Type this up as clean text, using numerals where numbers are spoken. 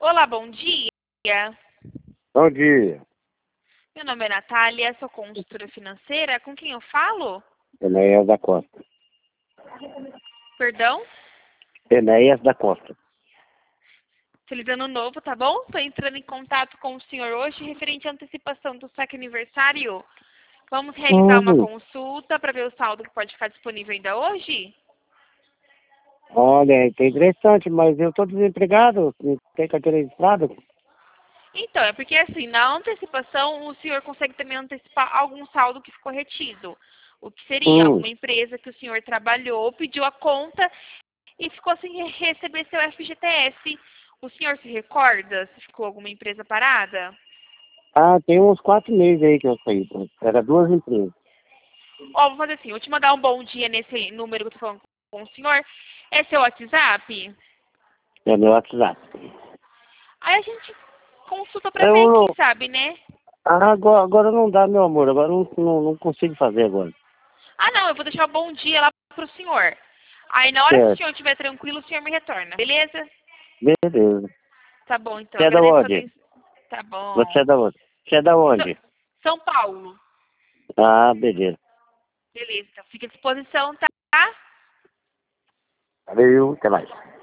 Olá, bom dia. Bom dia. Meu nome é Natália, sou consultora financeira. Com quem eu falo? Enéas da Costa. Perdão? Enéas da Costa. Feliz ano novo, tá bom? Estou entrando em contato com o senhor hoje referente à antecipação do saque aniversário. Vamos realizar uma consulta para ver o saldo que pode ficar disponível ainda hoje? Olha, é interessante, mas eu estou desempregado, não tenho carteira registrada. Então, é porque assim, na antecipação o senhor consegue também antecipar algum saldo que ficou retido. O que seria alguma empresa que o senhor trabalhou, pediu a conta e ficou sem receber seu FGTS. O senhor se recorda se ficou alguma empresa parada? Ah, tem uns 4 meses aí que eu saí. Era 2 empresas. Ó, vou fazer assim, vou te mandar um bom dia nesse número que eu tô falando com o senhor. É seu WhatsApp? É meu WhatsApp. Aí a gente consulta pra Eu ver, não... quem sabe, né? agora não dá, meu amor. Agora não consigo fazer agora. Ah, não, eu vou deixar o bom dia lá pro senhor. Aí na hora que o Certo. senhor estiver tranquilo, o senhor me retorna, beleza? Beleza. Tá bom, então. Você é da Agradeço a onde? atenção. Tá Você é bom. da onde? Você é da São onde? São Paulo. Ah, beleza. Beleza, então fica à disposição, tá? Valeu, até mais.